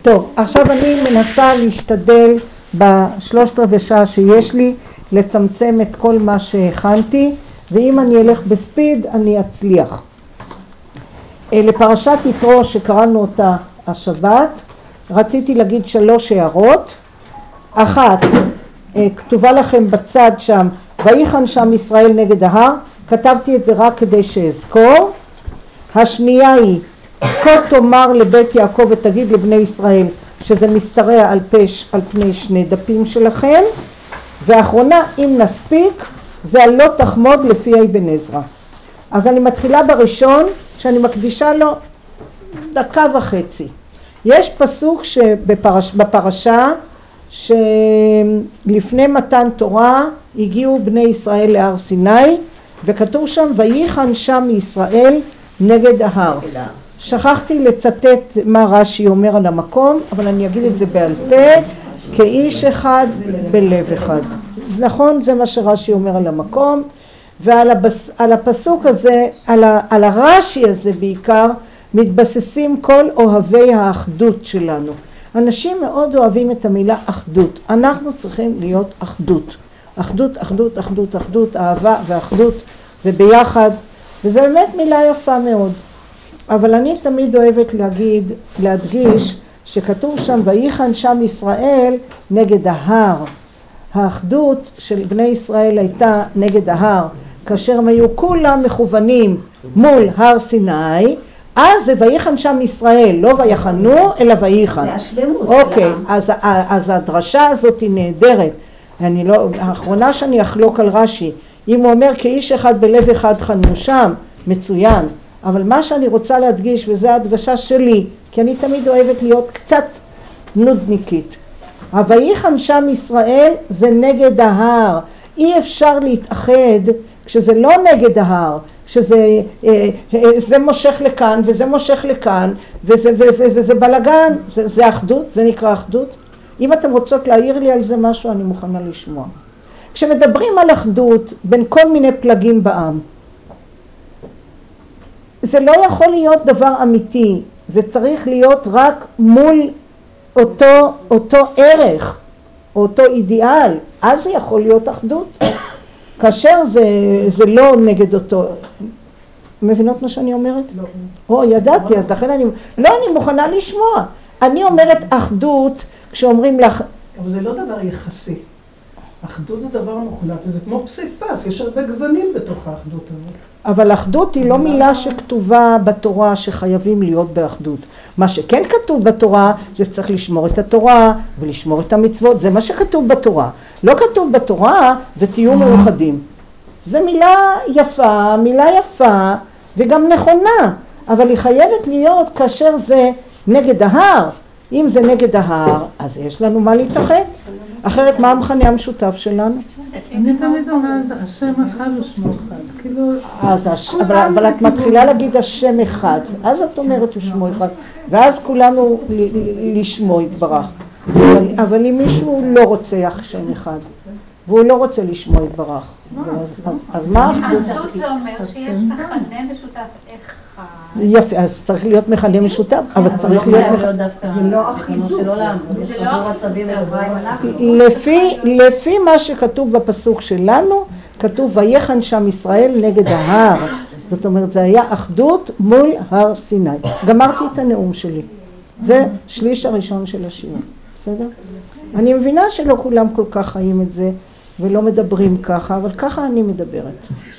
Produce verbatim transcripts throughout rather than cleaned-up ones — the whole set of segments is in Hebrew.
טוב, עכשיו אני מנסה להשתדל בשלושת רבעי שעה שיש לי לצמצם את כל מה שהכנתי, ואם אני אלך בספיד אני אצליח. לפרשת יתרו שקראנו אותה השבת, רציתי להגיד שלוש הערות. אחת, כתובה לכם בצד שם, ויחן שם ישראל נגד ההר, כתבתי את זה רק כדי שאזכור. השנייה היא, כה תאמר לבית יעקב ותגיד לבני ישראל, שזה משתרע על, פש, על פני שני דפים שלכם. ואחרונה, אם נספיק, זה על לא תחמוד לפי אבן עזרא. אז אני מתחילה בראשון, שאני מקדישה לו דקה וחצי. יש פסוק שבפרש, בפרשה, שלפני מתן תורה הגיעו בני ישראל להר סיני, וכתוב שם, ויחן שם ישראל נגד ההר. שכחתי לצטט מה רש"י אומר על המקום, אבל אני אגיד את זה בעל פה, כאיש אחד בלב אחד. נכון, זה מה שרש"י אומר על המקום, ועל הבס, על הפסוק הזה, על, ה, על הרש"י הזה בעיקר, מתבססים כל אוהבי האחדות שלנו. אנשים מאוד אוהבים את המילה אחדות. אנחנו צריכים להיות אחדות. אחדות, אחדות, אחדות, אחדות, אהבה ואחדות, וביחד, וזה באמת מילה יפה מאוד. אבל אני תמיד אוהבת להגיד, להדגיש, שכתוב שם, ויחן שם ישראל נגד ההר. האחדות של בני ישראל הייתה נגד ההר, כאשר הם היו כולם מכוונים מול הר סיני, אז זה ויחן שם ישראל, לא ויחנו, אלא ויחן. אוקיי, אז, אז הדרשה הזאת היא נהדרת. אני לא, האחרונה שאני אחלוק על רש"י, אם הוא אומר כאיש אחד בלב אחד חנו שם, מצוין. אבל מה שאני רוצה להדגיש, וזה הדגשה שלי, כי אני תמיד אוהבת להיות קצת נודניקית. הויחן שם ישראל זה נגד ההר. אי אפשר להתאחד כשזה לא נגד ההר, כשזה זה מושך לכאן וזה מושך לכאן, וזה, וזה, וזה בלגן, זה, זה אחדות, זה נקרא אחדות. אם אתם רוצות להעיר לי על זה משהו, אני מוכנה לשמוע. כשמדברים על אחדות בין כל מיני פלגים בעם, זה לא יכול להיות דבר אמיתי, זה צריך להיות רק מול אותו, אותו ערך, אותו אידיאל, אז זה יכול להיות אחדות. כאשר זה, זה לא נגד אותו, מבינות מה שאני אומרת? לא. או, ידעתי, אז לכן אני, לא, אני מוכנה לשמוע. אני אומרת אחדות, כשאומרים לך, אבל זה לא דבר יחסי. אחדות זה דבר מוחלט, וזה כמו פסיפס, יש הרבה גוונים בתוך האחדות הזאת. אבל אחדות היא לא מילה שכתובה בתורה שחייבים להיות באחדות. מה שכן כתוב בתורה, זה צריך לשמור את התורה ולשמור את המצוות, זה מה שכתוב בתורה. לא כתוב בתורה ותהיו מאוחדים. זו מילה יפה, מילה יפה וגם נכונה, אבל היא חייבת להיות כאשר זה נגד ההר. אם זה נגד ההר, אז יש לנו מה להתאחד. אחרת מה המכנה המשותף שלנו? אני תמיד אומרת, השם אחד ושמו אחד. כאילו... אבל את מתחילה להגיד השם אחד, אז את אומרת ושמו אחד, ואז כולנו לשמו יתברך. אבל אם מישהו לא רוצה השם אחד, והוא לא רוצה לשמו יתברך, אז מה? אחדות זה אומר שיש מכנה משותף אחד. יפה, אז צריך להיות מכנה משותף, אבל צריך להיות לא אחידות, שלא לעמוד, יש חבור עצבים אלוהים אנחנו. לפי מה שכתוב בפסוק שלנו, כתוב ויחן שם ישראל נגד ההר. זאת אומרת, זה היה אחדות מול הר סיני. גמרתי את הנאום שלי. זה שליש הראשון של השיעור. בסדר? אני מבינה שלא כולם כל כך חיים את זה, ולא מדברים ככה, אבל ככה אני מדברת.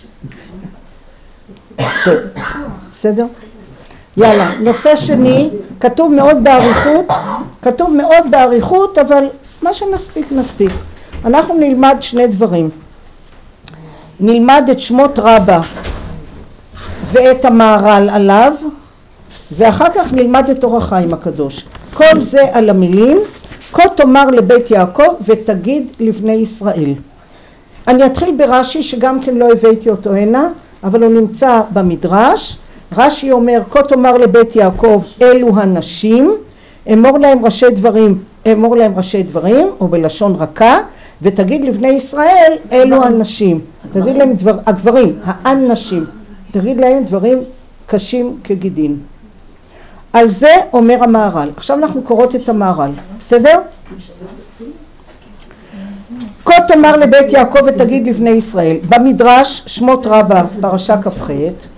טוב, בסדר? יאללה, נושא שני, כתוב מאוד בעריכות, כתוב מאוד בעריכות, אבל מה שנספיק נספיק. אנחנו נלמד שני דברים. נלמד את שמות רבה ואת המהר"ל עליו, ואחר כך נלמד את אור החיים הקדוש. כל זה על המילים, כה תאמר לבית יעקב ותגיד לבני ישראל. אני אתחיל ברש"י שגם כן לא הבאתי אותו הנה, אבל הוא נמצא במדרש. רש"י אומר, כה תאמר לבית יעקב אלו הנשים, אמור להם ראשי דברים, אמור להם ראשי דברים, או בלשון רכה, ותגיד לבני ישראל אלו הנשים. תגיד להם דבר, הגברים, האנשים, תגיד להם דברים קשים כגידין. על זה אומר המהר"ל. עכשיו אנחנו קוראות את המהר"ל, בסדר? כה תאמר לבית יעקב ותגיד לבני ישראל. במדרש שמות רבה פרשה כ"ח,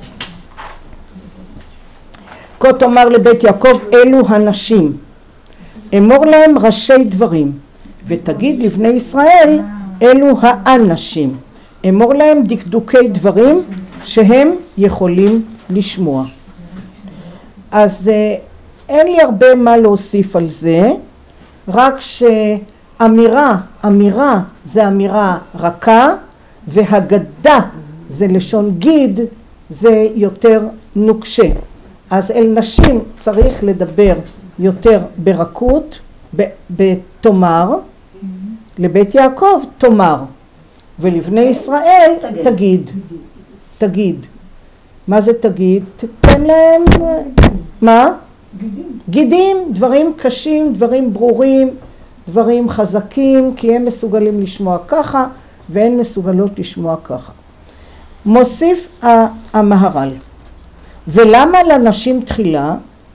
כה תאמר לבית יעקב אלו הנשים, אמור להם ראשי דברים, ותגיד לבני ישראל אלו האנשים, אמור להם דקדוקי דברים שהם יכולים לשמוע. אז אה, אין לי הרבה מה להוסיף על זה, רק שאמירה, אמירה זה אמירה רכה, והגדה זה לשון גיד, זה יותר נוקשה. אז אל נשים צריך לדבר יותר ברכות, בתומר, לבית יעקב תומר, ולבני ישראל תגיד. תגיד. מה זה תגיד? תתן להם, מה? גידים. גידים, דברים קשים, דברים ברורים, דברים חזקים, כי הם מסוגלים לשמוע ככה, והן מסוגלות לשמוע ככה. מוסיף המהר"ל. ולמה לנשים תחילה?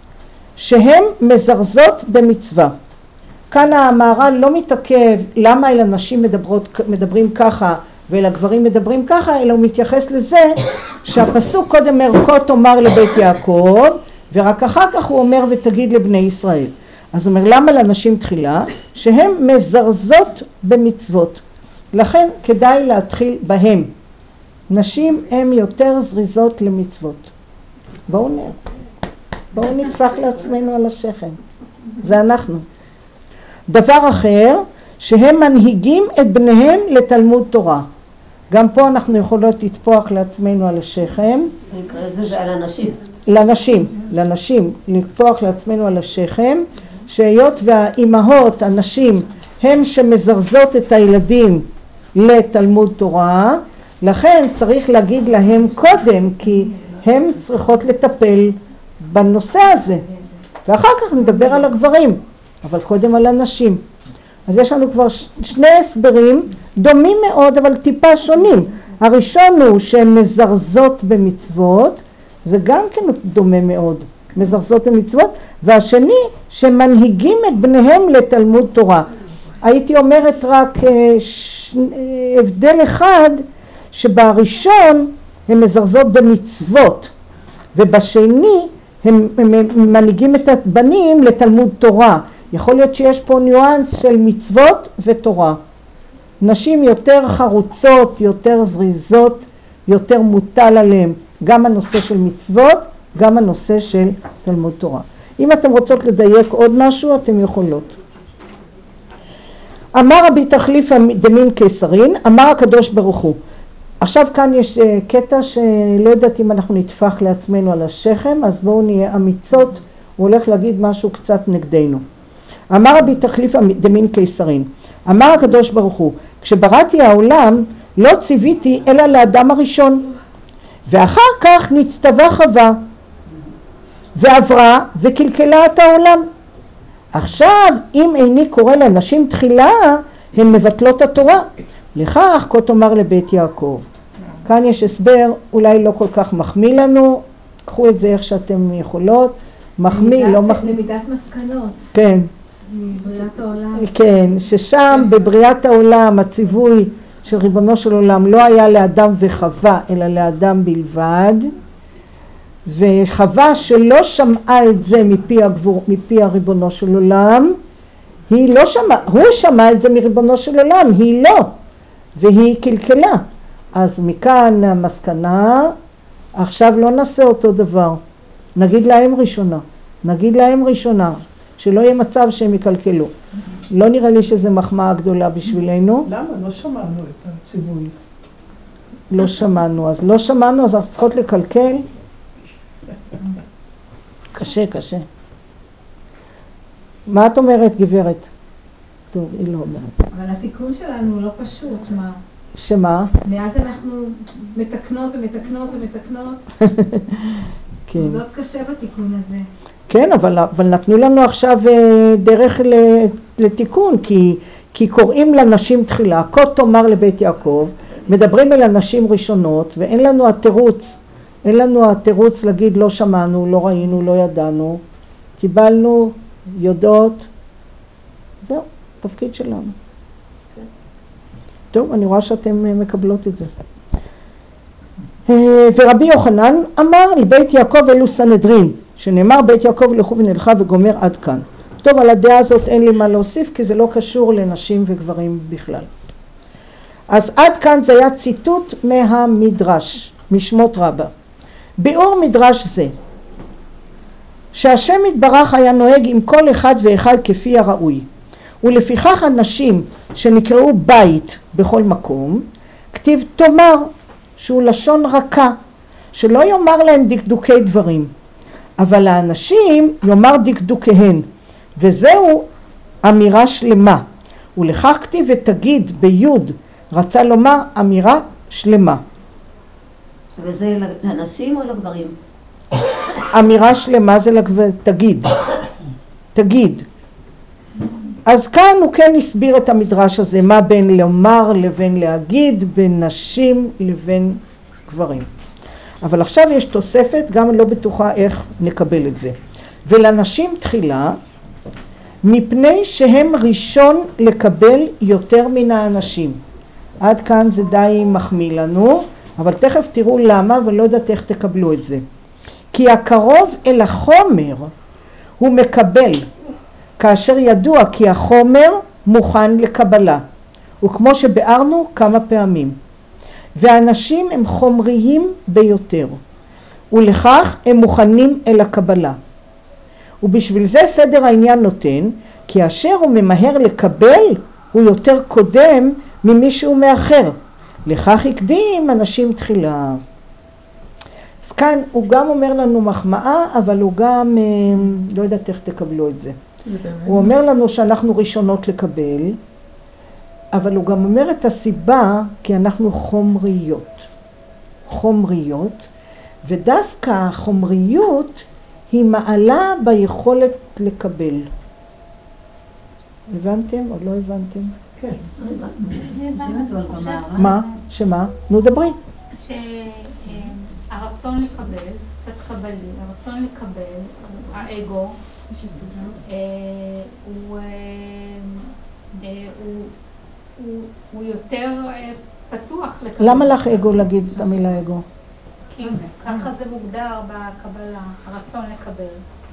שהן מזרזות במצווה. כאן המהר"ל לא מתעכב למה אל הנשים מדברות, מדברים ככה ואל הגברים מדברים ככה, אלא הוא מתייחס לזה שהפסוק קודם אומר כה תאמר לבית יעקב, ורק אחר כך הוא אומר ותגיד לבני ישראל. אז הוא אומר למה לנשים תחילה? שהן מזרזות במצוות. לכן כדאי להתחיל בהם. נשים הן יותר זריזות למצוות. בואו נראה. בואו נטפח לעצמנו על השכם. זה אנחנו. דבר אחר, שהם מנהיגים את בניהם לתלמוד תורה. גם פה אנחנו יכולות לטפוח לעצמנו על השכם. נקרא זה זה על הנשים. לנשים, לנשים, לטפוח לעצמנו על השכם, שהיות והאימהות, הנשים, הם שמזרזות את הילדים לתלמוד תורה, לכן צריך להגיד להם קודם, כי הם צריכות לטפל בנושא הזה. ואחר כך נדבר על הגברים, אבל קודם על הנשים. אז יש לנו כבר שני הסברים דומים מאוד, אבל טיפה שונים. הראשון הוא שהן מזרזות במצוות, זה גם כן דומה מאוד, מזרזות במצוות, והשני שמנהיגים את בניהם לתלמוד תורה. הייתי אומרת רק ש... הבדל אחד, שבראשון הן מזרזות במצוות, ובשני הם, הם, הם מנהיגים את הבנים לתלמוד תורה. יכול להיות שיש פה ניואנס של מצוות ותורה. נשים יותר חרוצות, יותר זריזות, יותר מוטל עליהם. גם הנושא של מצוות, גם הנושא של תלמוד תורה. אם אתם רוצות לדייק עוד משהו, אתם יכולות. אמר רבי תחליף דמין קיסרין, אמר הקדוש ברוך הוא. עכשיו כאן יש קטע שלא יודעת אם אנחנו נטפח לעצמנו על השכם, אז בואו נהיה אמיצות, הוא הולך להגיד משהו קצת נגדנו. אמר רבי תחליף דמין קיסרין, אמר הקדוש ברוך הוא, כשבראתי העולם לא ציוויתי אלא לאדם הראשון, ואחר כך נצטווה חווה, ועברה וקלקלה את העולם. עכשיו אם איני קורא לנשים תחילה, הן מבטלות התורה. לכך כה תאמר לבית יעקב. כאן יש הסבר, אולי לא כל כך מחמיא לנו, קחו את זה איך שאתם יכולות, מחמיא, לא מחמיא. למידת מסקנות. כן. מבריאת העולם. כן, ששם בבריאת העולם הציווי של ריבונו של עולם לא היה לאדם וחווה, אלא לאדם בלבד, וחווה שלא שמעה את זה מפי, הגבור, מפי הריבונו של עולם, היא לא שמעה, הוא שמע את זה מריבונו של עולם, היא לא, והיא קלקלה. אז מכאן המסקנה, עכשיו לא נעשה אותו דבר, נגיד להם ראשונה, נגיד להם ראשונה, שלא יהיה מצב שהם יקלקלו. לא נראה לי שזה מחמאה גדולה בשבילנו. למה? לא שמענו את הציווי. לא שמענו, אז לא שמענו, אז אנחנו צריכות לקלקל. קשה, קשה. מה את אומרת, גברת? טוב, היא לא אומרת. אבל התיקון שלנו הוא לא פשוט, מה? שמה? מאז אנחנו מתקנות ומתקנות ומתקנות. כן. זה מאוד קשה בתיקון הזה. כן, אבל, אבל נתנו לנו עכשיו דרך לתיקון, כי, כי קוראים לנשים תחילה, כה תאמר לבית יעקב, מדברים אל הנשים ראשונות, ואין לנו התירוץ, אין לנו התירוץ להגיד לא שמענו, לא ראינו, לא ידענו, קיבלנו, יודעות, זהו, תפקיד שלנו. טוב, אני רואה שאתם מקבלות את זה. ורבי יוחנן אמר לבית יעקב אלו סנהדרין, שנאמר בית יעקב לכו ונלכה וגומר עד כאן. טוב, על הדעה הזאת אין לי מה להוסיף, כי זה לא קשור לנשים וגברים בכלל. אז עד כאן זה היה ציטוט מהמדרש, משמות רבה. ביאור מדרש זה, שהשם יתברך היה נוהג עם כל אחד ואחד כפי הראוי, ולפיכך הנשים שנקראו בית בכל מקום, כתיב תאמר, שהוא לשון רכה, שלא יאמר להם דקדוקי דברים, אבל האנשים יאמר דקדוקיהן, וזהו אמירה שלמה. ולכך כתיב ותגיד ביוד, רצה לומר אמירה שלמה. וזה לנשים או לגברים? אמירה שלמה זה לגבר, תגיד, תגיד. אז כאן הוא כן הסביר את המדרש הזה, מה בין לומר לבין להגיד, בין נשים לבין גברים. אבל עכשיו יש תוספת, גם לא בטוחה איך נקבל את זה. ולנשים תחילה, מפני שהם ראשון לקבל יותר מן האנשים. עד כאן זה די מחמיא לנו, אבל תכף תראו למה ולא יודעת איך תקבלו את זה. כי הקרוב אל החומר הוא מקבל, כאשר ידוע כי החומר מוכן לקבלה, וכמו שבארנו כמה פעמים. והאנשים הם חומריים ביותר, ולכך הם מוכנים אל הקבלה. ובשביל זה סדר העניין נותן, כי אשר הוא ממהר לקבל הוא יותר קודם ממישהו מאחר. לכך הקדים אנשים תחילה. אז כאן הוא גם אומר לנו מחמאה, אבל הוא גם, לא יודעת איך תקבלו את זה. הוא אומר לנו שאנחנו ראשונות לקבל, אבל הוא גם אומר את הסיבה כי אנחנו חומריות. חומריות, ודווקא החומריות היא מעלה ביכולת לקבל. הבנתם או לא הבנתם? כן. מה? שמה? נו דברי. שהרצון לקבל, קצת קבלי, הרצון לקבל, האגו, הוא יותר פתוח לקבל. למה לך אגו להגיד את המילה אגו? כי ככה זה מוגדר בקבלה, הרצון לקבל.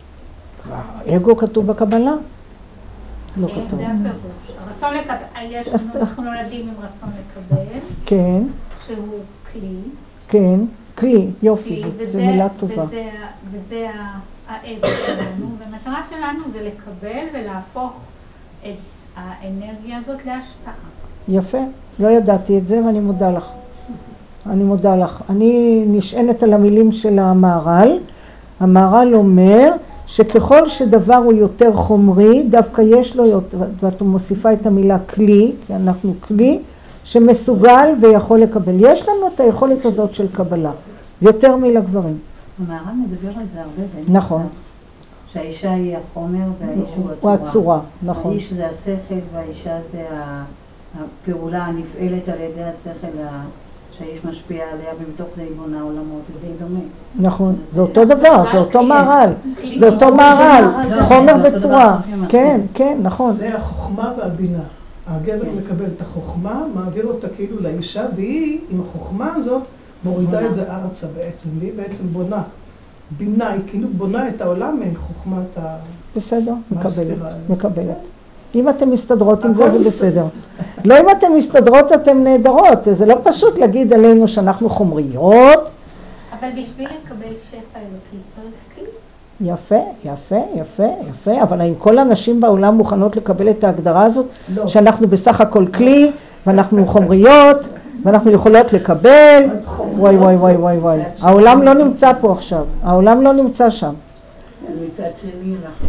אגו כתוב בקבלה? לא כתוב. זה הפירוש. הרצון לקבל, אנחנו נולדים עם רצון לקבל. כן. שהוא כלי. כן, כלי, יופי, זו מילה טובה. וזה האגו שלנו, והמטרה שלנו זה לקבל ולהפוך את האנרגיה הזאת להשפעה. יפה, לא ידעתי את זה ואני מודה לך. אני מודה לך. אני נשענת על המילים של המהר"ל. המהר"ל אומר שככל שדבר הוא יותר חומרי, דווקא יש לו יותר, ואת מוסיפה את המילה כלי, כי אנחנו כלי שמסוגל ויכול לקבל. יש לנו את היכולת הזאת של קבלה, יותר מלגברים. המהר"ל מדבר על זה הרבה. נכון. שהאישה היא החומר והאיש הוא הוא הצורה. הצורה, נכון. האיש זה השכל והאישה זה הפעולה הנפעלת על ידי השכל שהאיש משפיע עליה ומתוך זה היא בונה עולמות, זה די דומה. נכון, זה אותו דבר, זה אותו מהר"ל, זה אותו מהר"ל, חומר וצורה. כן, כן, נכון. זה החוכמה והבינה. הגבר מקבל את החוכמה, מעביר אותה כאילו לאישה, והיא עם החוכמה הזאת מורידה את זה ארצה בעצם, והיא בעצם בונה. בינה, היא כאילו בונה את העולם מחוכמת ה... בסדר, מקבלת, מקבלת. אם אתם מסתדרות עם זה, זה בסדר. לא אם אתם מסתדרות, אתם נהדרות. זה לא פשוט להגיד עלינו שאנחנו חומריות. אבל בשביל לקבל שפע אלוקי צריך כלי. יפה, יפה, יפה, יפה. אבל האם כל הנשים בעולם מוכנות לקבל את ההגדרה הזאת? לא. שאנחנו בסך הכל כלי, ואנחנו חומריות, ואנחנו יכולות לקבל. וואי, וואי, וואי, וואי, וואי. העולם לא נמצא פה עכשיו. העולם לא נמצא שם. מצד שני, אנחנו...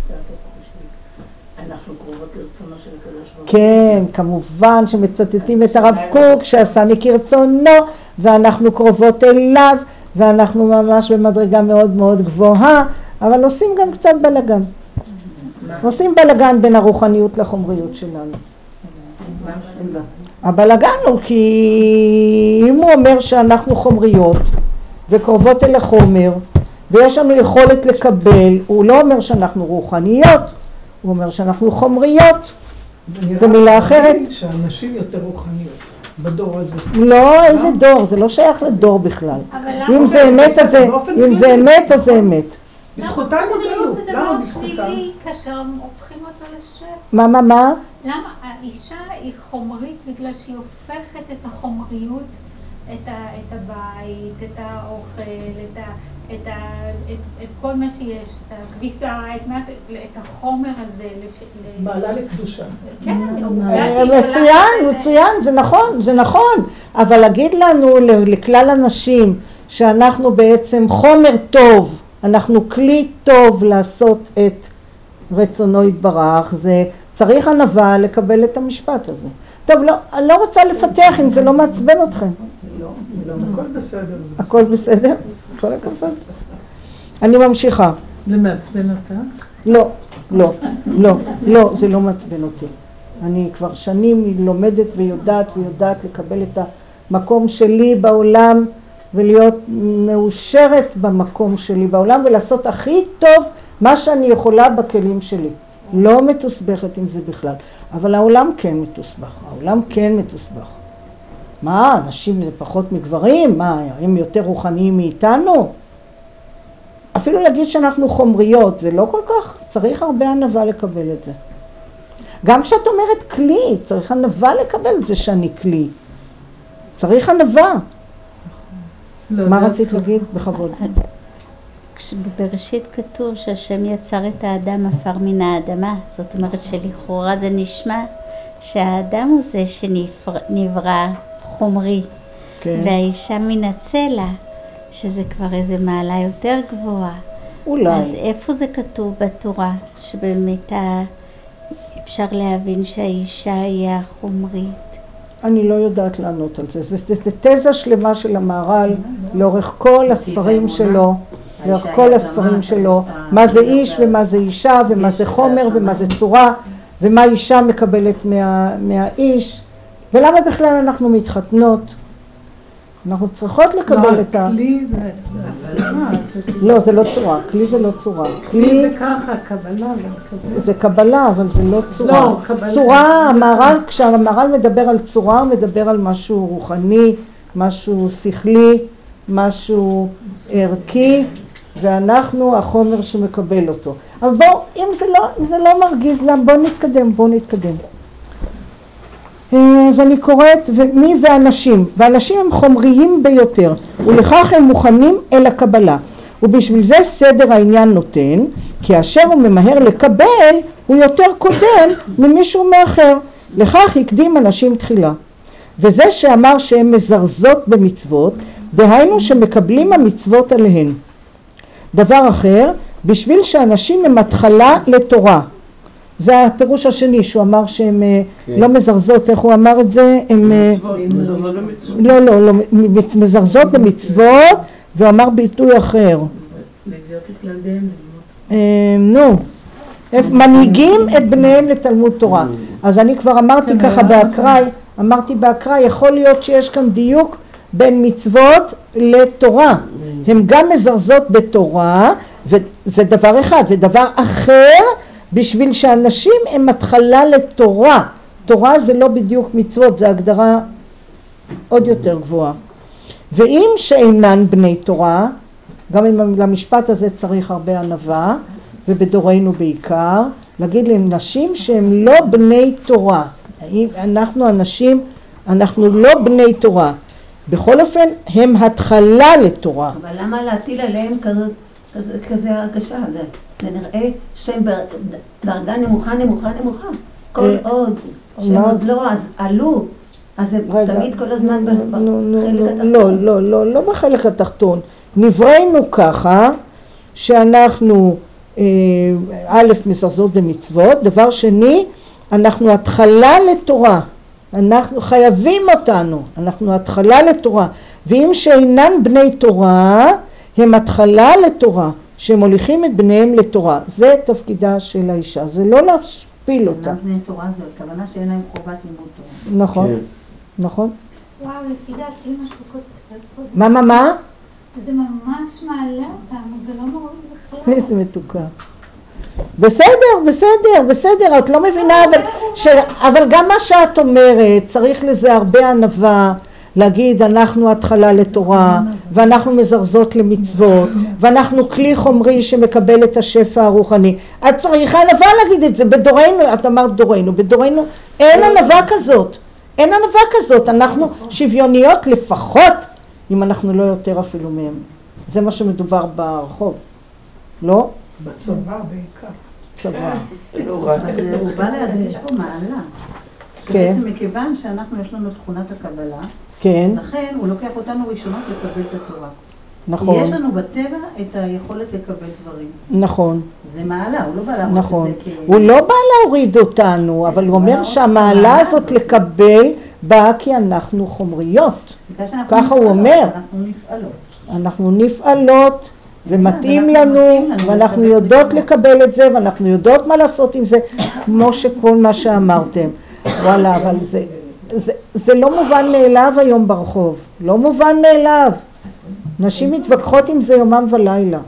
אנחנו קרובות לרצונו של הקדוש ברוך הוא. כן, כמובן שמצטטים את הרב קוק שעשני כרצונו, ואנחנו קרובות אליו, ואנחנו ממש במדרגה מאוד מאוד גבוהה, אבל עושים גם קצת בלגן. עושים בלגן בין הרוחניות לחומריות שלנו. הבלגן הוא כי אם הוא אומר שאנחנו חומריות וקרובות אל החומר, ויש לנו יכולת לקבל. הוא לא אומר שאנחנו רוחניות, הוא אומר שאנחנו חומריות. זו מילה אחרת. שהנשים יותר רוחניות בדור הזה. לא, איזה דור, זה לא שייך לדור בכלל. אם זה אמת אז זה, אם זה אמת אז זה אמת. בזכותם נגלו, למה בזכותם? כאשר הופכים אותו לשם. מה, מה, מה? למה האישה היא חומרית בגלל שהיא הופכת את החומריות, את, ה, את הבית, את האוכל, את, ה, את, ה, את, את כל מה שיש, את הכביסה, את, מה, את החומר הזה. לש, מעלה לקדושה. כן, מצוין, מצוין, זה נכון, זה נכון. אבל להגיד לנו, לכלל אנשים, שאנחנו בעצם חומר טוב, אנחנו כלי טוב לעשות את רצונו יתברך, זה צריך ענווה לקבל את המשפט הזה. טוב, לא, אני לא רוצה לפתח אם זה לא מעצבן אתכם. לא, הכל בסדר. הכל בסדר? כל הכבוד. אני ממשיכה. זה מעצבן אותך? לא, לא, לא, לא, זה לא מעצבן אותי. אני כבר שנים לומדת ויודעת ויודעת לקבל את המקום שלי בעולם ולהיות מאושרת במקום שלי בעולם ולעשות הכי טוב מה שאני יכולה בכלים שלי. לא מתוסבכת עם זה בכלל. אבל העולם כן מתוסבך, העולם כן מתוסבך. מה, אנשים זה פחות מגברים? מה, הם יותר רוחניים מאיתנו? אפילו להגיד שאנחנו חומריות, זה לא כל כך, צריך הרבה ענווה לקבל את זה. גם כשאת אומרת כלי, צריך ענווה לקבל את זה שאני כלי. צריך ענווה. לא, מה לא רצית צור. להגיד? בכבוד. בראשית כתוב שהשם יצר את האדם עפר מן האדמה, זאת אומרת שלכאורה זה נשמע שהאדם הוא זה שנברא חומרי, כן. והאישה מן הצלע, שזה כבר איזה מעלה יותר גבוהה. אולי. אז איפה זה כתוב בתורה שבאמת אפשר להבין שהאישה היא החומרית? אני לא יודעת לענות על זה. זה, זה, זה תזה שלמה של המהר"ל לאורך כל הספרים שלו, לאורך כל הספרים שלו, מה זה איש ומה זה אישה ומה זה חומר ומה זה צורה ומה אישה מקבלת מה, מהאיש ולמה בכלל אנחנו מתחתנות. אנחנו צריכות לקבל את ה... כלי זה צורה. לא, זה לא צורה. כלי זה לא צורה. כלי זה ככה, קבלה. זה קבלה, אבל זה לא צורה. לא, קבלה. צורה, המהר"ל, כשהמהר"ל מדבר על צורה, הוא מדבר על משהו רוחני, משהו שכלי, משהו ערכי, ואנחנו החומר שמקבל אותו. אבל בואו, אם זה לא, אם זה לא מרגיז להם, בואו נתקדם, בואו נתקדם. אז אני קוראת, מי ואנשים, ואנשים הם חומריים ביותר, ולכך הם מוכנים אל הקבלה. ובשביל זה סדר העניין נותן, כי אשר הוא ממהר לקבל, הוא יותר קודם ממישהו מאחר. לכך הקדים אנשים תחילה. וזה שאמר שהם מזרזות במצוות, דהיינו שמקבלים המצוות עליהן. דבר אחר, בשביל שאנשים הם התחלה לתורה. זה הפירוש השני, שהוא אמר שהם כן. לא מזרזות, איך הוא אמר את זה? הם מזרזות במצוות. לא, לא, לא, מזרזות במצוות, והוא אמר ביטוי אחר. נו, מנהיגים את בניהם לתלמוד תורה. אז אני כבר אמרתי ככה באקראי, אמרתי באקראי, יכול להיות שיש כאן דיוק בין מצוות לתורה. הם גם מזרזות בתורה, וזה דבר אחד, ודבר אחר, בשביל שאנשים הם התחלה לתורה. תורה זה לא בדיוק מצוות, זה הגדרה עוד יותר גבוהה. ואם שאינן בני תורה, גם אם למשפט הזה צריך הרבה ענווה, ובדורנו בעיקר, להגיד להם נשים שהם לא בני תורה. אנחנו אנשים, אנחנו לא בני תורה. בכל אופן, הם התחלה לתורה. אבל למה להטיל עליהם כזאת, כזה, כזה הרגשה? זה, זה נראה שהם בדרגה נמוכה, נמוכה, נמוכה. כל עוד שהם עוד לא, אז עלו. אז זה תמיד כל הזמן בחלק התחתון. לא, לא, לא, לא בחלק התחתון. נבראנו ככה שאנחנו א' מזרזות במצוות, דבר שני, אנחנו התחלה לתורה. אנחנו חייבים אותנו, אנחנו התחלה לתורה. ואם שאינן בני תורה, הם התחלה לתורה, שהם מוליכים את בניהם לתורה. זה תפקידה של האישה, זה לא להשפיל אותה. אינן בני תורה זה הכוונה שאין להם חובת לימוד תורה. נכון, נכון. וואו, לפי דעת אמא שלו קודם. מה, מה, מה? זה ממש מעלה אותם, זה לא מוריד בכלל. איזה מתוקה. בסדר, בסדר, בסדר, את לא מבינה, אבל, ש... אבל גם מה שאת אומרת, צריך לזה הרבה ענווה, להגיד אנחנו התחלה לתורה, ואנחנו מזרזות למצוות, ואנחנו כלי חומרי שמקבל את השפע הרוחני. את צריכה ענווה להגיד את זה, בדורנו, את אמרת דורנו, בדורנו אין ענווה כזאת, אין ענווה כזאת, אנחנו שוויוניות לפחות, אם אנחנו לא יותר אפילו מהם. זה מה שמדובר ברחוב, לא? בצבא בעיקר. צבא. הוא בא לידי, יש פה מעלה. כן. בעצם מכיוון שאנחנו יש לנו תכונת הקבלה, כן. לכן הוא לוקח אותנו ראשונות לקבל את התורה. נכון. יש לנו בטבע את היכולת לקבל דברים. נכון. זה מעלה, הוא לא בא להוריד נכון. את זה כ... הוא לא בא להוריד אותנו, אבל הוא אומר שהמעלה הזאת לקבל באה כי אנחנו חומריות. ככה הוא אומר. אנחנו נפעלות. אנחנו נפעלות ומתאים לנו, ואנחנו יודעות לקבל את זה, ואנחנו יודעות מה לעשות עם זה, כמו שכל מה שאמרתם. וואלה, אבל זה, זה, זה לא מובן מאליו היום ברחוב. לא מובן מאליו. נשים מתווכחות עם זה יומם ולילה.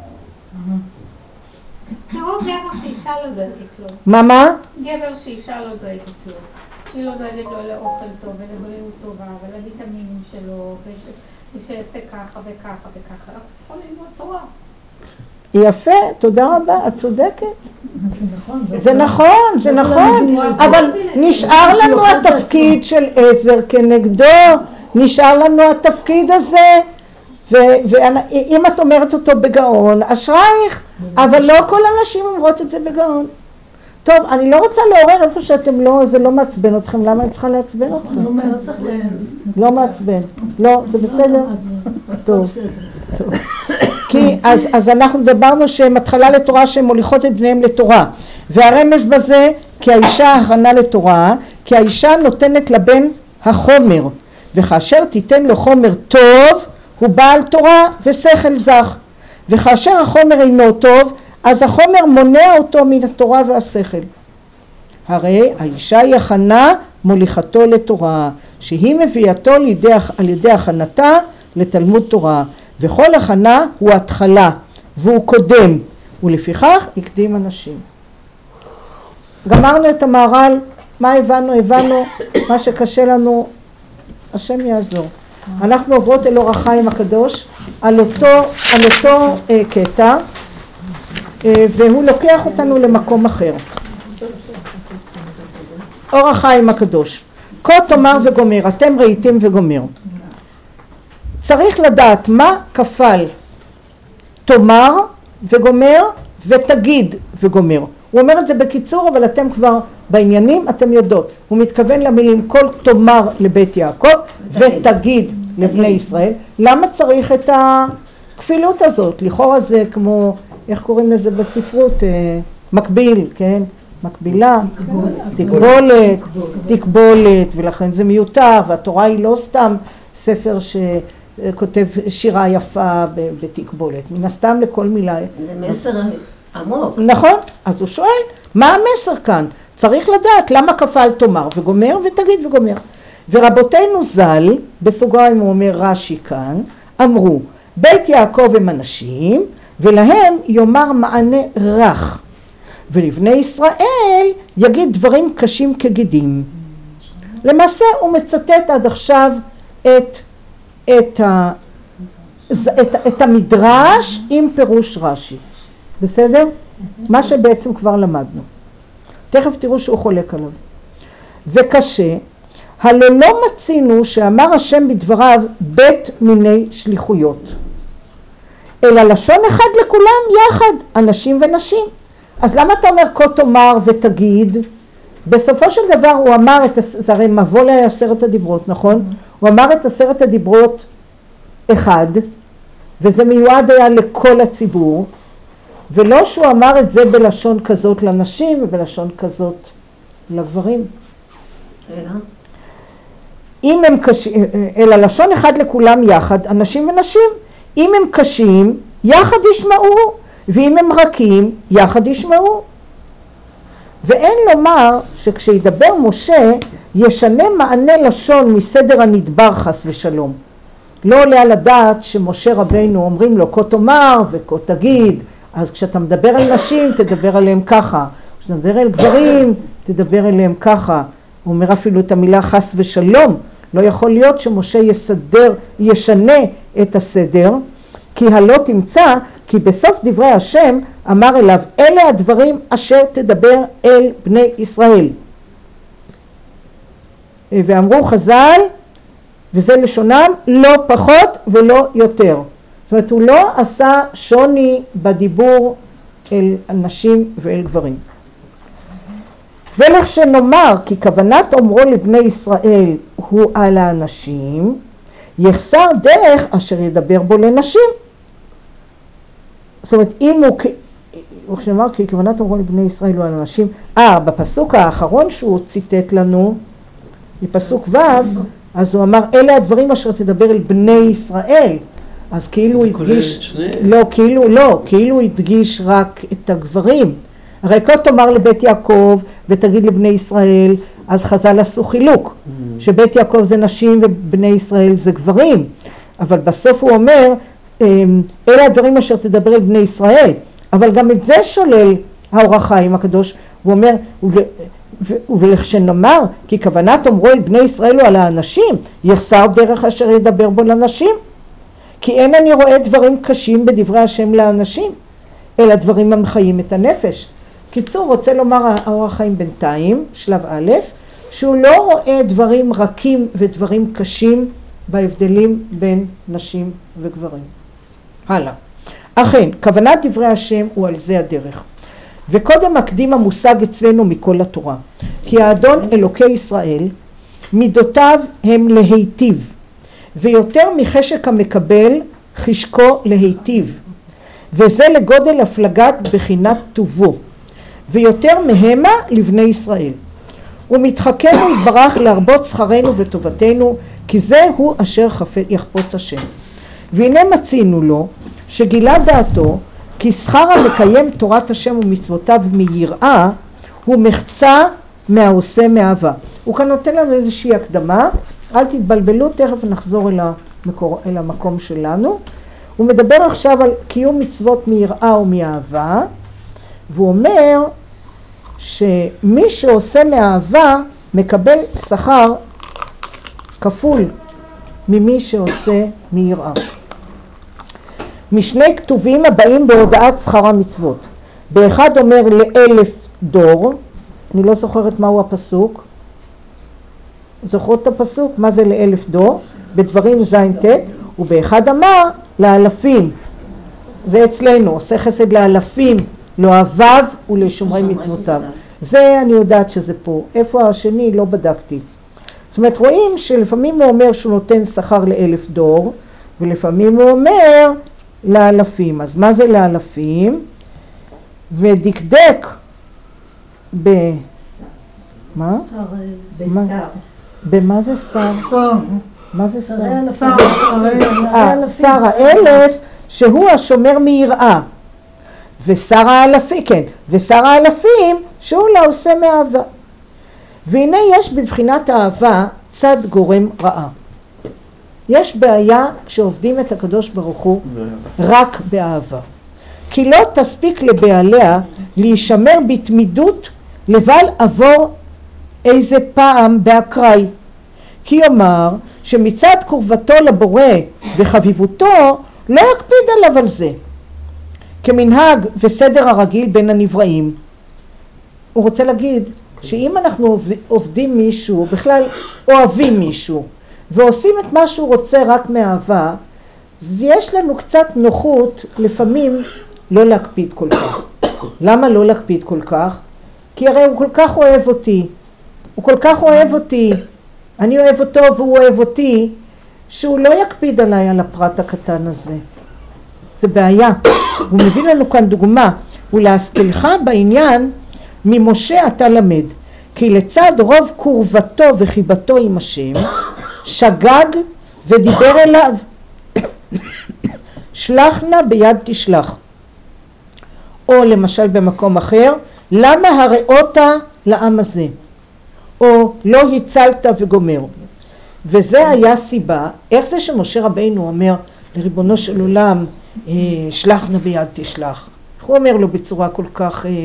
תראו גבר שאישה לא דואגת לו. מה מה? גבר שאישה לא דואגת לו. שהיא לא דואגת לו לאוכל טוב ולבריאות טובה ולוויטמינים שלו ושיעשה ככה וככה וככה. אנחנו יכולים ללמוד תורה. יפה, תודה רבה, את צודקת. זה נכון, זה נכון, אבל נשאר לנו התפקיד של עזר כנגדו, נשאר לנו התפקיד הזה, ואם את אומרת אותו בגאון, אשרייך, אבל לא כל הנשים אומרות את זה בגאון. טוב, אני לא רוצה לעורר איפה שאתם לא, זה לא מעצבן אתכם, למה אני צריכה לעצבן אתכם? לא מעצבן, לא, זה בסדר? טוב, טוב. כי אז, אז אנחנו דברנו שהם התחלה לתורה, שהם מוליכות את בניהם לתורה, והרמז בזה כי האישה הכנה לתורה, כי האישה נותנת לבן החומר, וכאשר תיתן לו חומר טוב הוא בעל תורה ושכל זך, וכאשר החומר אינו טוב אז החומר מונע אותו מן התורה והשכל. הרי האישה היא הכנה מוליכתו לתורה, שהיא מביאתו לידי, על ידי הכנתה לתלמוד תורה, וכל הכנה הוא התחלה והוא קודם, ולפיכך הקדים אנשים. גמרנו את המהר"ל, מה הבנו? הבנו מה שקשה לנו, השם יעזור. אנחנו עוברות אל אור החיים הקדוש על אותו, על אותו אה, קטע, אה, והוא לוקח אותנו למקום אחר. אור החיים הקדוש. כה תאמר וגומר, אתם ראיתם וגומר. צריך לדעת מה כפל תאמר וגומר ותגיד וגומר. הוא אומר את זה בקיצור, אבל אתם כבר בעניינים, אתם יודעות. הוא מתכוון למילים כל תאמר לבית יעקב ותגיד לבני ישראל. למה צריך את הכפילות הזאת? לכאורה זה כמו, איך קוראים לזה בספרות? מקביל, כן? מקבילה, תקבולת, תקבולת, ולכן זה מיותר, והתורה היא לא סתם ספר שכותב שירה יפה בתקבולת. מן הסתם לכל מילה. זה מסר עמוק. נכון, אז הוא שואל, מה המסר כאן? צריך לדעת למה כפל תאמר וגומר ותגיד וגומר. ורבותינו ז"ל, בסוגריים הוא אומר רש"י כאן, אמרו, בית יעקב הם אנשים, ולהם יאמר מענה רך, ולבני ישראל יגיד דברים קשים כגידים. למעשה הוא מצטט עד עכשיו את, את, ה, את, את המדרש עם פירוש רש"י. בסדר? מה שבעצם כבר למדנו. תכף תראו שהוא חולק עליו. וקשה, הלא לא מצינו שאמר השם בדבריו בית מיני שליחויות, אלא לשון אחד לכולם יחד, אנשים ונשים. אז למה אתה אומר כה תאמר ותגיד? בסופו של דבר הוא אמר את, זה הרי מבוא לעשרת הדיברות, נכון? הוא אמר את עשרת הדיברות אחד, וזה מיועד היה לכל הציבור, ולא שהוא אמר את זה בלשון כזאת לנשים ובלשון כזאת לגברים. אלא? אם הם קשים, אלא לשון אחד לכולם יחד, אנשים ונשים. אם הם קשים, יחד ישמעו, ואם הם רכים, יחד ישמעו. ואין לומר שכשידבר משה, ישנה מענה לשון מסדר הנדבר חס ושלום. לא עולה על הדעת שמשה רבינו אומרים לו כה תאמר וכה תגיד, אז כשאתה מדבר על נשים תדבר עליהם ככה, כשאתה מדבר על גברים תדבר עליהם ככה. הוא אומר אפילו את המילה חס ושלום, לא יכול להיות שמשה יסדר, ישנה את הסדר, כי הלא תמצא, כי בסוף דברי השם אמר אליו, אלה הדברים אשר תדבר אל בני ישראל. ואמרו חז"ל, וזה לשונם, לא פחות ולא יותר. זאת אומרת, הוא לא עשה שוני בדיבור אל נשים ואל גברים. ולכשנאמר כי כוונת אומרו לבני ישראל הוא על האנשים, יחסר דרך אשר ידבר בו לנשים. זאת אומרת, אם הוא, וכשנאמר כי כוונת אומרו לבני ישראל הוא על האנשים, אה, בפסוק האחרון שהוא ציטט לנו, בפסוק ו', אז הוא אמר, אלה הדברים אשר תדבר אל בני ישראל. אז כאילו הוא הדגיש, לא, כאילו לא, כאילו הוא הדגיש רק את הגברים. הרי כה תאמר לבית יעקב ותגיד לבני ישראל, אז חז"ל עשו חילוק, mm. שבית יעקב זה נשים ובני ישראל זה גברים. אבל בסוף הוא אומר, אלה הדברים אשר תדבר אל בני ישראל. אבל גם את זה שולל האור החיים הקדוש. הוא אומר, ולכשנאמר כי כוונת אומרו אל בני ישראל הוא על האנשים, יחסר דרך אשר ידבר בו לנשים. כי אין אני רואה דברים קשים בדברי השם לאנשים, אלא דברים המחיים את הנפש. קיצור, רוצה לומר האור החיים בינתיים, שלב א', שהוא לא רואה דברים רכים ודברים קשים בהבדלים בין נשים וגברים. הלאה. אכן, כוונת דברי השם הוא על זה הדרך. וקודם מקדים המושג אצלנו מכל התורה. כי האדון אלוקי ישראל, מידותיו הם להיטיב, ויותר מחשק המקבל חשקו להיטיב, וזה לגודל הפלגת בחינת טובו, ויותר מהמה לבני ישראל. ומתחכנו יתברך להרבות שכרנו וטובתנו, כי זה הוא אשר יחפוץ השם. והנה מצינו לו שגילה דעתו, כי שכר המקיים תורת השם ומצוותיו מיראה, הוא מחצה מהעושה מאהבה. הוא כאן נותן לנו איזושהי הקדמה, אל תתבלבלו, תכף נחזור אל, המקור, אל המקום שלנו. הוא מדבר עכשיו על קיום מצוות מיראה ומאהבה, והוא אומר שמי שעושה מאהבה מקבל שכר כפול ממי שעושה מיראה. משני כתובים הבאים בהודעת שכר המצוות. באחד אומר לאלף דור, אני לא זוכרת מהו הפסוק, זוכרות את הפסוק? מה זה לאלף דור? בדברים זין תת, ובאחד אמר לאלפים, זה אצלנו, עושה חסד לאלפים, לאוהביו ולשומרי מצוותיו. זה אני יודעת שזה פה, איפה השני לא בדקתי. זאת אומרת, רואים שלפעמים הוא אומר שהוא נותן שכר לאלף דור, ולפעמים הוא אומר לאלפים. אז מה זה לאלפים? ודקדק ב... מה? במה? במה זה שר? מה זה שר? שר האלף שהוא השומר מיראה, ושר האלפים, כן, ושר האלפים שהוא לא עושה מאהבה. והנה יש בבחינת האהבה צד גורם רעה. יש בעיה כשעובדים את הקדוש ברוך הוא רק באהבה. כי לא תספיק לבעליה להישמר בתמידות לבל עבור איזה פעם באקראי. כי אומר שמצד קרבתו לבורא וחביבותו לא יקפיד עליו על זה. כמנהג וסדר הרגיל בין הנבראים. הוא רוצה להגיד שאם אנחנו עובדים מישהו, בכלל אוהבים מישהו, ועושים את מה שהוא רוצה רק מאהבה, אז יש לנו קצת נוחות לפעמים לא להקפיד כל כך. למה לא להקפיד כל כך? כי הרי הוא כל כך אוהב אותי, הוא כל כך אוהב אותי, אני אוהב אותו והוא אוהב אותי, שהוא לא יקפיד עליי על הפרט הקטן הזה. זה בעיה. הוא מביא לנו כאן דוגמה, ולהשכילך בעניין ממשה אתה למד, כי לצד רוב קרבתו וחיבתו עם השם, שגג ודיבר אליו, שלח נא ביד תשלח. או למשל במקום אחר, למה הראות לעם הזה? או לא הצלת וגומר. וזה היה סיבה, איך זה שמשה רבינו אומר לריבונו של עולם, שלח נא ביד תשלח. הוא אומר לו בצורה כל כך אה,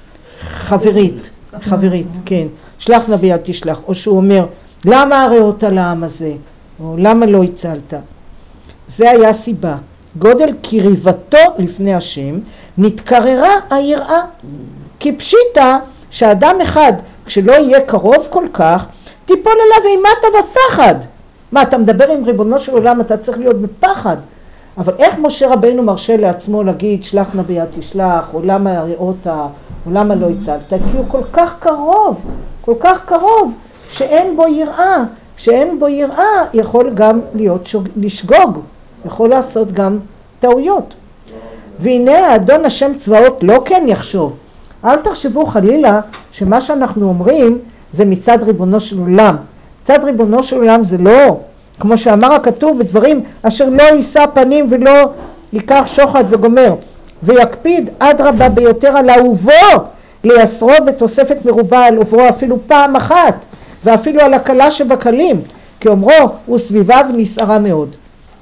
חברית, חברית, כן, שלח נא ביד תשלח. או שהוא אומר, למה הראות לעם הזה? או למה לא הצלת? זה היה סיבה. גודל קריבתו לפני השם, נתקררה היראה. כי פשיטה שאדם אחד, כשלא יהיה קרוב כל כך, תיפול עליו אימתה בפחד. מה, אתה מדבר עם ריבונו של עולם, אתה צריך להיות בפחד. אבל איך משה רבינו מרשה לעצמו להגיד, שלח נא ביד תשלח, או למה הראות, או למה לא הצלת? כי הוא כל כך קרוב, כל כך קרוב, שאין בו יראה. שאין בו יראה יכול גם להיות שוג, לשגוג, יכול לעשות גם טעויות. והנה האדון השם צבאות לא כן יחשוב. אל תחשבו חלילה שמה שאנחנו אומרים זה מצד ריבונו של עולם. מצד ריבונו של עולם זה לא, כמו שאמר הכתוב בדברים אשר לא יישא פנים ולא ייקח שוחד וגומר, ויקפיד עד רבה ביותר על אהובו לייסרו בתוספת מרובה על עוברו אפילו פעם אחת, ואפילו על הקלה שבקלים, כי אומרו הוא סביביו נסערה מאוד.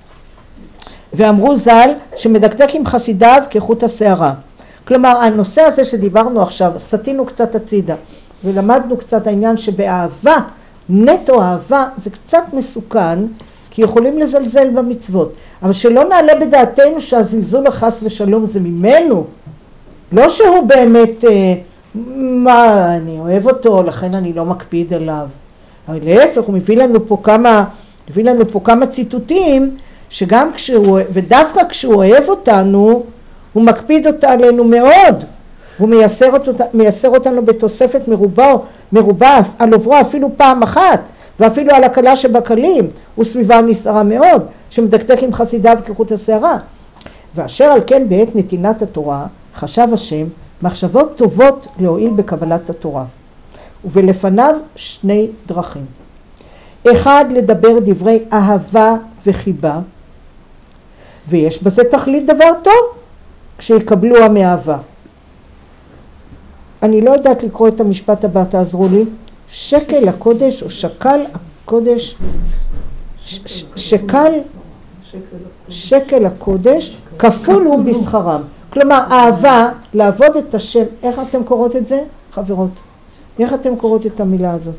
ואמרו ז"ל שמדקדק עם חסידיו כחוט השערה. כלומר הנושא הזה שדיברנו עכשיו, סתינו קצת הצידה ולמדנו קצת העניין שבאהבה, נטו אהבה, זה קצת מסוכן, כי יכולים לזלזל במצוות, אבל שלא נעלה בדעתנו שהזלזול החס ושלום זה ממנו, לא שהוא באמת אה, מה, אני אוהב אותו לכן אני לא מקפיד עליו, אבל להפך, הוא מביא לנו פה כמה, מביא לנו פה כמה ציטוטים שגם כשהוא, ודווקא כשהוא אוהב אותנו הוא מקפיד אותה עלינו מאוד, הוא מייסר, אותה, מייסר אותנו בתוספת מרובה, מרובה על עוברו אפילו פעם אחת, ואפילו על הקלה שבקלים, הוא סביבה נסערה מאוד, שמדקדק עם חסידיו כחוט השערה. ואשר על כן בעת נתינת התורה, חשב השם, מחשבות טובות להועיל בקבלת התורה. ובלפניו שני דרכים. אחד, לדבר דברי אהבה וחיבה, ויש בזה תכלית דבר טוב, כשיקבלו המאהבה. אני לא יודעת לקרוא את המשפט הבא, תעזרו לי. שקל הקודש או שקל הקודש, ש- ש- שקל, שקל הקודש כפול הוא בשכרם. כלומר אהבה, לעבוד את השם, איך אתם קוראות את זה חברות? איך אתם קוראות את המילה הזאת?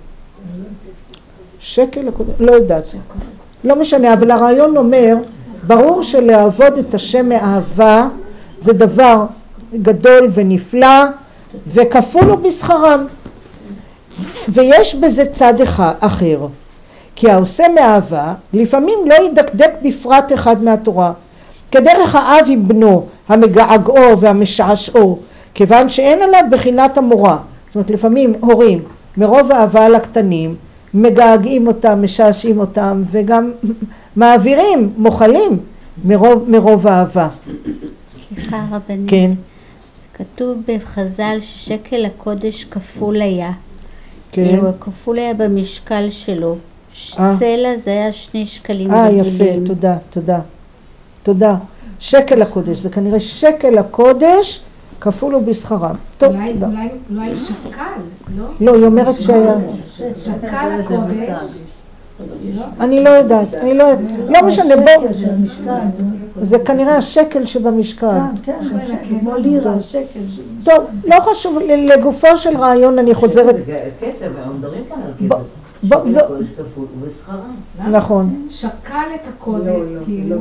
שקל הקודש, לא יודעת, לא משנה, אבל הרעיון אומר, ברור שלעבוד את השם מאהבה זה דבר גדול ונפלא וכפול הוא בשכרם. ויש בזה צד אחד אחר, כי העושה מאהבה לפעמים לא ידקדק בפרט אחד מהתורה, כדרך האב עם בנו המגעגעו והמשעשעו, כיוון שאין עליו בחינת המורה. זאת אומרת לפעמים הורים מרוב אהבה על הקטנים מגעגעים אותם, משעשעים אותם וגם מעבירים, מוכלים מרוב, מרוב אהבה. סליחה רבנית, כן. כתוב בחז"ל ששקל הקודש כפול היה. כן. הוא כפול היה במשקל שלו. אה. סלע זה היה שני שקלים אה רגילים. יפה, תודה, תודה. תודה. שקל הקודש, זה כנראה שקל הקודש כפול הוא בשכרם. טוב. אולי, אולי, אולי שקל, לא? לא, היא אומרת שהיה. שקל הקודש. אני לא יודעת, אני לא יודעת, לא משנה, בואו, זה כנראה השקל שבמשקל. כן, כמו לירה, שקל. טוב, לא חשוב, לגופו של רעיון אני חוזרת. זה כסף, הם מדברים כאן על בוא, כסף. בוא, שקל בוא. הקודש כפול ובשכרם. נכון. שקל את הקודש, כאילו.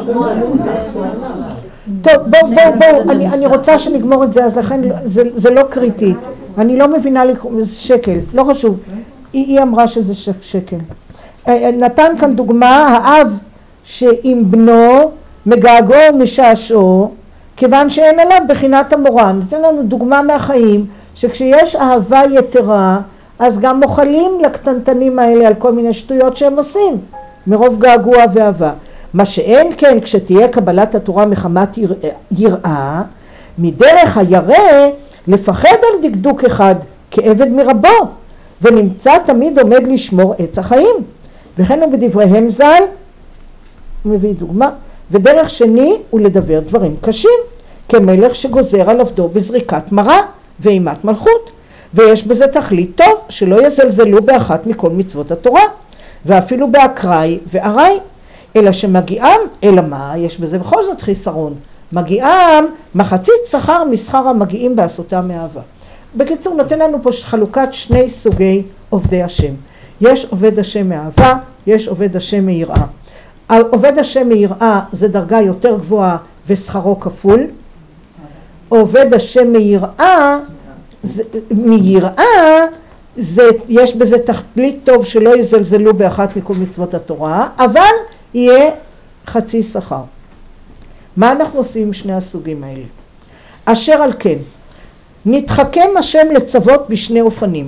טוב, בואו, בואו, בואו, אני, אני רוצה שנגמור את זה, אז לכן זה, זה לא קריטי. אני לא מבינה זה שקל, לא חשוב. היא, היא אמרה שזה ש, שקל. נתן כאן דוגמה, האב שעם בנו מגעגעו ומשעשעו, כיוון שאין עליו בחינת המורה. נתן לנו דוגמה מהחיים, שכשיש אהבה יתרה, אז גם מוכלים לקטנטנים האלה על כל מיני שטויות שהם עושים, מרוב געגוע ואהבה. מה שאין כן, כשתהיה קבלת התורה מחמת יראה, מדרך הירא לפחד על דקדוק אחד כעבד מרבו, ונמצא תמיד עומד לשמור עץ החיים. וכן הוא בדבריהם ז"ל, הוא מביא דוגמה, ודרך שני הוא לדבר דברים קשים, כמלך שגוזר על עבדו בזריקת מרה ואימת מלכות, ויש בזה תכלית טוב, שלא יזלזלו באחת מכל מצוות התורה. ואפילו באקראי וארעי, אלא שמגיעם, אלא מה? יש בזה בכל זאת חיסרון. מגיעם מחצית שכר משכר המגיעים בעשותם מאהבה. בקיצור, נותן לנו פה חלוקת שני סוגי עובדי השם. יש עובד השם מאהבה, יש עובד השם מיראה. עובד השם מיראה זה דרגה יותר גבוהה ושכרו כפול. עובד השם מיראה, זה, מיראה, זה, יש בזה תכלית טוב שלא יזלזלו באחת מכל מצוות התורה, אבל יהיה חצי שכר. מה אנחנו עושים עם שני הסוגים האלה? אשר על כן, נתחכם השם לצוות בשני אופנים.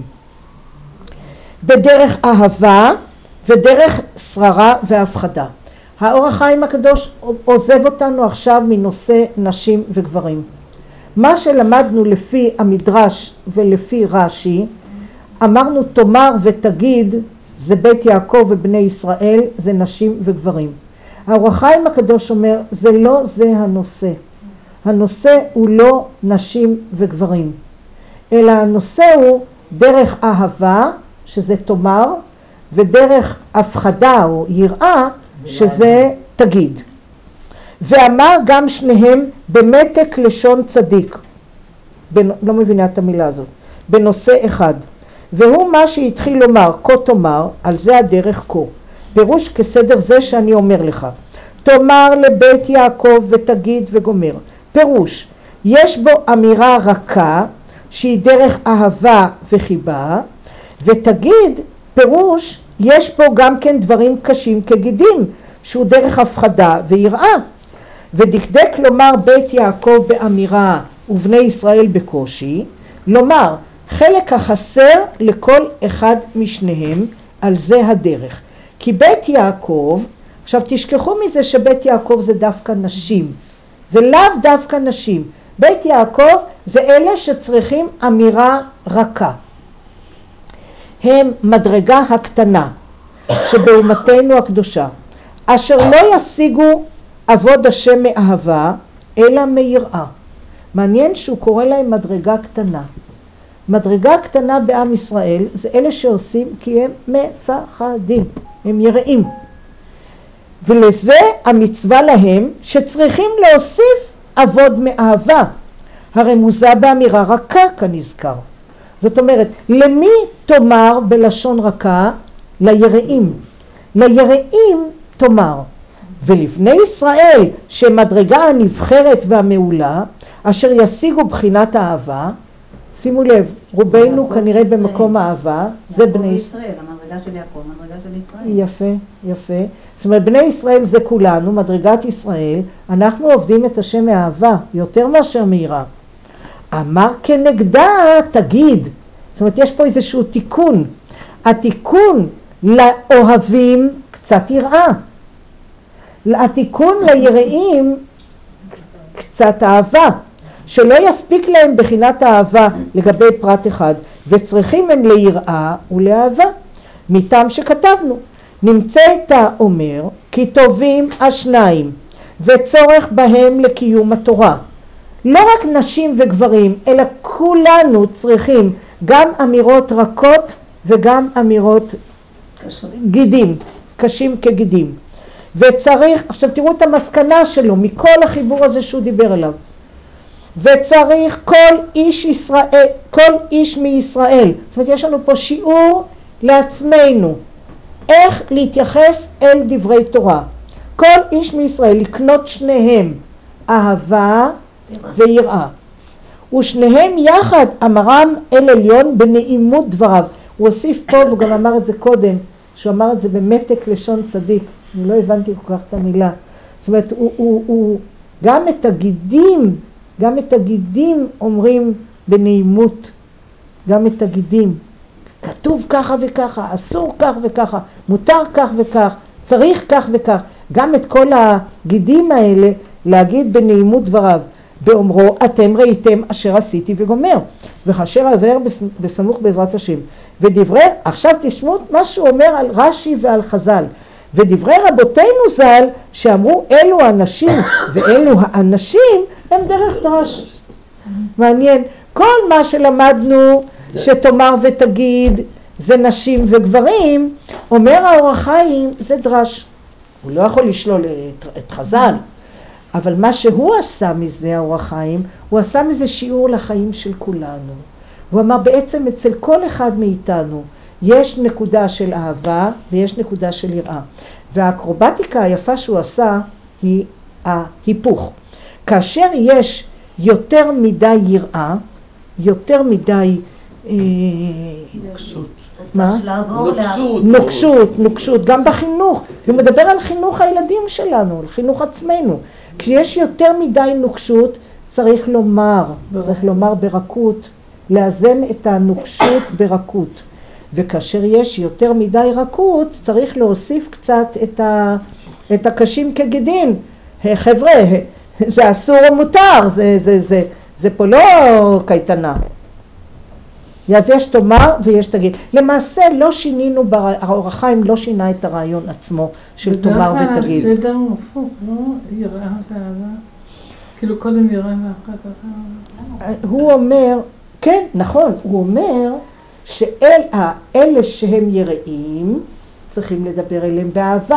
בדרך אהבה ודרך שררה והפחדה. האור החיים הקדוש עוזב אותנו עכשיו מנושא נשים וגברים. מה שלמדנו לפי המדרש ולפי רש"י, אמרנו תאמר ותגיד, זה בית יעקב ובני ישראל, זה נשים וגברים. האור החיים הקדוש אומר, זה לא זה הנושא. הנושא הוא לא נשים וגברים, אלא הנושא הוא דרך אהבה, שזה תאמר, ודרך הפחדה או יראה, שזה תגיד. ואמר גם שניהם במתק לשון צדיק, בנ... לא מבינה את המילה הזאת, בנושא אחד. והוא מה שהתחיל לומר, כה תאמר, על זה הדרך כה. פירוש כסדר זה שאני אומר לך. תאמר לבית יעקב ותגיד וגומר. פירוש, יש בו אמירה רכה שהיא דרך אהבה וחיבה, ותגיד, פירוש, יש פה גם כן דברים קשים כגידים, שהוא דרך הפחדה ויראה. ודקדק לומר בית יעקב באמירה ובני ישראל בקושי, לומר חלק החסר לכל אחד משניהם, על זה הדרך. כי בית יעקב, עכשיו תשכחו מזה שבית יעקב זה דווקא נשים, זה לאו דווקא נשים. בית יעקב זה אלה שצריכים אמירה רכה. הם מדרגה הקטנה שבאומתנו הקדושה, אשר לא ישיגו עבוד השם מאהבה, אלא מיראה. מעניין שהוא קורא להם מדרגה קטנה. מדרגה קטנה בעם ישראל זה אלה שעושים כי הם מפחדים, הם יראים. ולזה המצווה להם שצריכים להוסיף עבוד מאהבה. הרי מוזה באמירה רכה כנזכר. זאת אומרת, למי תאמר בלשון רכה? ליראים. ליראים תאמר. ולבני ישראל שמדרגה הנבחרת והמעולה, אשר ישיגו בחינת האהבה, שימו לב, רובנו כנראה במקום האהבה, זה בני ישראל. המדרגה של יעקב, המדרגה של ישראל. יפה, יפה. זאת אומרת, בני ישראל זה כולנו, מדרגת ישראל, אנחנו עובדים את השם מאהבה, יותר מאשר מיראה. אמר כנגדה תגיד, זאת אומרת, יש פה איזשהו תיקון. התיקון לאוהבים קצת יראה. התיקון ליראים קצת אהבה. שלא יספיק להם בחינת האהבה לגבי פרט אחד, וצריכים הם ליראה ולאהבה. מטעם שכתבנו, נמצא את האומר, כי טובים השניים, וצורך בהם לקיום התורה. לא רק נשים וגברים, אלא כולנו צריכים גם אמירות רכות וגם אמירות גידים, קשים כגידים. וצריך, עכשיו תראו את המסקנה שלו מכל החיבור הזה שהוא דיבר עליו. וצריך כל איש ישראל, כל איש מישראל, זאת אומרת יש לנו פה שיעור לעצמנו, איך להתייחס אל דברי תורה. כל איש מישראל לקנות שניהם אהבה ויראה, ושניהם יחד אמרם אל עליון בנעימות דבריו. הוא הוסיף פה, והוא גם אמר את זה קודם, שהוא אמר את זה במתק לשון צדיק, אני לא הבנתי כל כך את המילה. זאת אומרת, הוא, הוא, הוא גם את הגידים, גם את הגידים אומרים בנעימות, גם את הגידים. כתוב ככה וככה, אסור כך וככה, מותר כך וכך, צריך כך וכך. גם את כל הגידים האלה להגיד בנעימות דבריו. באומרו, אתם ראיתם אשר עשיתי וגומר. וכאשר עבר בסמוך בעזרת השם. ודברי, עכשיו תשמעו מה שהוא אומר על רש"י ועל חז"ל. ודברי רבותינו ז"ל שאמרו אלו האנשים ואלו האנשים הם דרך דרש. מעניין, כל מה שלמדנו שתאמר ותגיד זה נשים וגברים, אומר האור החיים, זה דרש. הוא לא יכול לשלול את, את חז"ל, אבל מה שהוא עשה מזה, האור החיים, הוא עשה מזה שיעור לחיים של כולנו. הוא אמר בעצם אצל כל אחד מאיתנו יש נקודה של אהבה ויש נקודה של יראה. והאקרובטיקה היפה שהוא עשה היא ההיפוך. כאשר יש יותר מדי יראה, יותר מדי נוקשות. מה? נוקשות. נוקשות, נוקשות, גם בחינוך. הוא מדבר על חינוך הילדים שלנו, על חינוך עצמנו. כשיש יותר מדי נוקשות, צריך לומר, צריך לומר ברכות, לאזן את הנוקשות ברכות. וכאשר יש יותר מדי רכות, צריך להוסיף קצת את, ה, את הקשים כגידים. חבר'ה, זה אסור או מותר, זה, זה, זה, זה פה לא קייטנה. אז יש תאמר ויש תגיד. למעשה לא שינינו, האור החיים לא שינה את הרעיון עצמו של תאמר ותגיד. זה סדר מופוק, לא יראה ואהבה. כאילו קודם יראה ואחת אהבה. הוא אומר, כן, נכון, הוא אומר שאלה שהם יראים צריכים לדבר אליהם באהבה.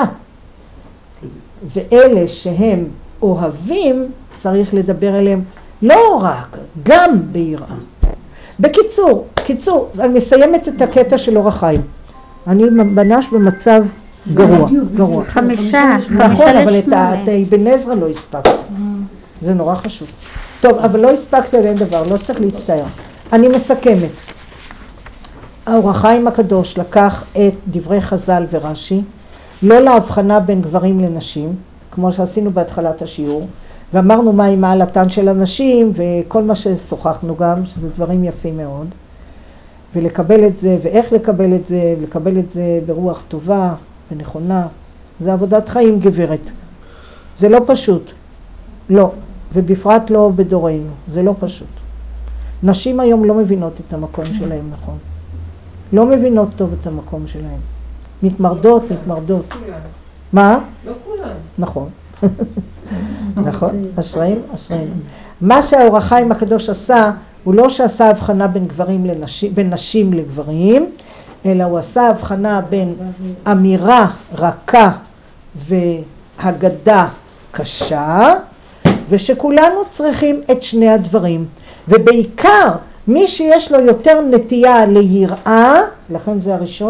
ואלה שהם אוהבים צריך לדבר אליהם לא רק, גם ביראה. בקיצור, קיצור, אני מסיימת את הקטע של אור החיים. אני ממש במצב גרוע, גרוע. חמישה, נכון, חמישה אבל את לשמונה. אבן עזרא לא הספקת. זה נורא חשוב. טוב, אבל לא הספקת עליהם דבר, לא צריך להצטער. אני מסכמת. האור החיים הקדוש לקח את דברי חז"ל ורש"י, לא להבחנה בין גברים לנשים, כמו שעשינו בהתחלת השיעור, ואמרנו מה עם מעלתן של הנשים, וכל מה ששוחחנו גם, שזה דברים יפים מאוד, ולקבל את זה, ואיך לקבל את זה, ולקבל את זה ברוח טובה ונכונה. זה עבודת חיים גברת. זה לא פשוט. לא. ובפרט לא בדורנו. זה לא פשוט. נשים היום לא מבינות את המקום שלהם, נכון. לא מבינות טוב את המקום שלהם. מתמרדות, מתמרדות. מה? לא כולן. נכון. נכון, אשריים, אשריים. מה שהאור החיים הקדוש עשה, הוא לא שעשה הבחנה בין גברים לנשים, בין נשים לגברים, אלא הוא עשה הבחנה בין אמירה רכה והגדה קשה, ושכולנו צריכים את שני הדברים. ובעיקר, מי שיש לו יותר נטייה ליראה, לכן זה הראשון,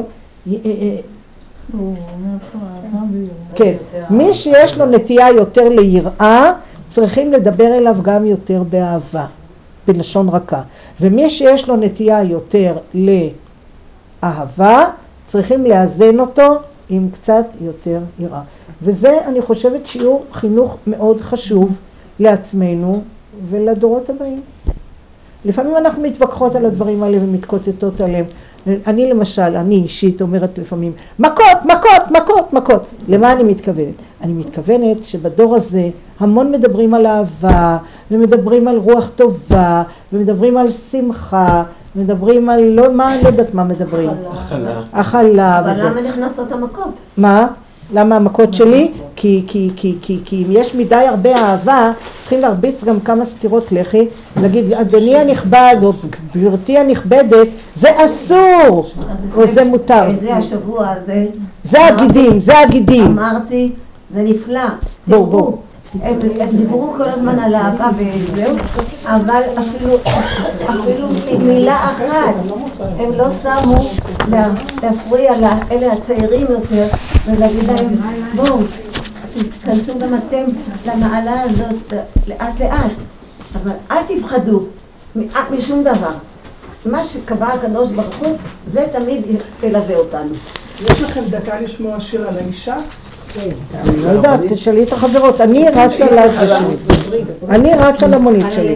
כן, מי שיש לו נטייה יותר ליראה, צריכים לדבר אליו גם יותר באהבה, בלשון רכה. ומי שיש לו נטייה יותר לאהבה, צריכים לאזן אותו עם קצת יותר יראה. וזה, אני חושבת, שיעור חינוך מאוד חשוב לעצמנו ולדורות הבאים. לפעמים אנחנו מתווכחות על הדברים האלה ומתקוטטות עליהם. אני למשל, אני אישית אומרת לפעמים, מכות, מכות, מכות, מכות. למה אני מתכוונת? אני מתכוונת שבדור הזה המון מדברים על אהבה, ומדברים על רוח טובה, ומדברים על שמחה, מדברים על לא מה, אני לא יודעת מה מדברים. הכלה. הכלה. אבל למה נכנסות המכות? מה? למה המכות שלי? כי, כי, כי, כי, כי אם יש מדי הרבה אהבה, צריכים להרביץ גם כמה סתירות לחי, להגיד, אדוני הנכבד, או גברתי הנכבדת, זה אסור, או זה מותר. זה השבוע הזה. זה הגידים, זה הגידים. אמרתי, זה נפלא. בואו, בואו. הם דיברו כל הזמן על אהבה וזהו, אבל אפילו, אפילו מילה אחת הם לא שמו להפריע לאלה הצעירים יותר ולהגיד להם, בואו, תכנסו גם אתם למעלה הזאת לאט לאט, אבל אל תפחדו משום דבר. מה שקבע הקדוש ברוך הוא, זה תמיד תלווה אותנו. יש לכם דקה לשמוע שיר על האישה? אני לא יודעת, תשאלי את החברות, אני רצה למונית שלי. אני רצה למונית שלי.